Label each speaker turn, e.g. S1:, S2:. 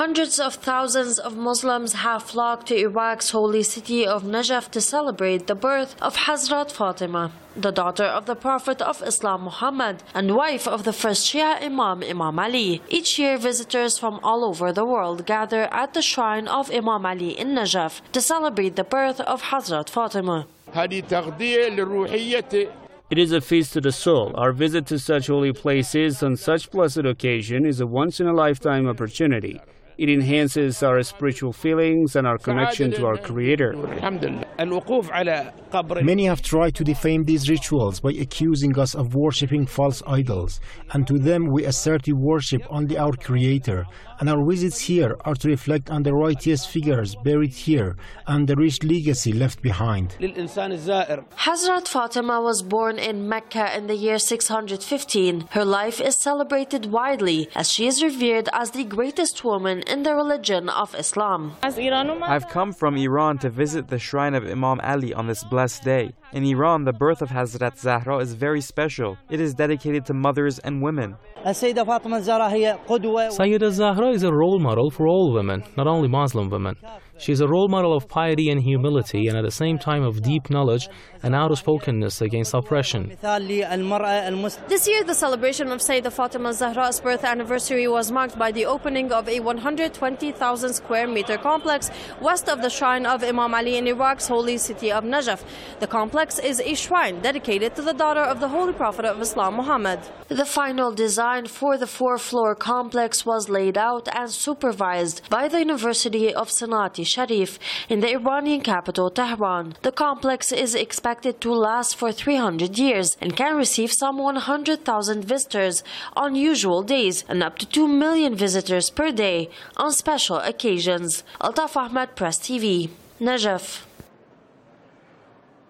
S1: Hundreds of thousands of Muslims have flocked to Iraq's holy city of Najaf to celebrate the birth of Hazrat Fatima, the daughter of the Prophet of Islam Muhammad and wife of the first Shia Imam, Imam Ali. Each year, visitors from all over the world gather at the shrine of Imam Ali in Najaf to celebrate the birth of Hazrat Fatima.
S2: It is a feast to the soul. Our visit to such holy places on such blessed occasion is a once-in-a-lifetime opportunity. It enhances our spiritual feelings and our connection to our Creator.
S3: Many have tried to defame these rituals by accusing us of worshipping false idols, and to them we assert we worship only our Creator, and our visits here are to reflect on the righteous figures buried here and the rich legacy left behind.
S1: Hazrat Fatima was born in Mecca in the year 615. Her life is celebrated widely as she is revered as the greatest woman in the religion of Islam.
S4: I've come from Iran to visit the shrine of Imam Ali on this blessed day. In Iran, the birth of Hazrat Zahra is very special. It is dedicated to mothers and women.
S5: Sayyida Zahra is a role model for all women, not only Muslim women. She is a role model of piety and humility, and at the same time of deep knowledge and outspokenness against oppression.
S6: This year, the celebration of Sayyida Fatima Zahra's birth anniversary was marked by the opening of a 120,000 square meter complex west of the shrine of Imam Ali in Iraq's holy city of Najaf. The complex is a shrine dedicated to the daughter of the Holy Prophet of Islam, Muhammad.
S1: The final design for the 4-floor complex was laid out and supervised by the University of Sanati Sharif in the Iranian capital Tehran. The complex is expected to last for 300 years and can receive some 100,000 visitors on usual days and up to 2 million visitors per day on special occasions. Altaf Ahmed, Press TV, Najaf.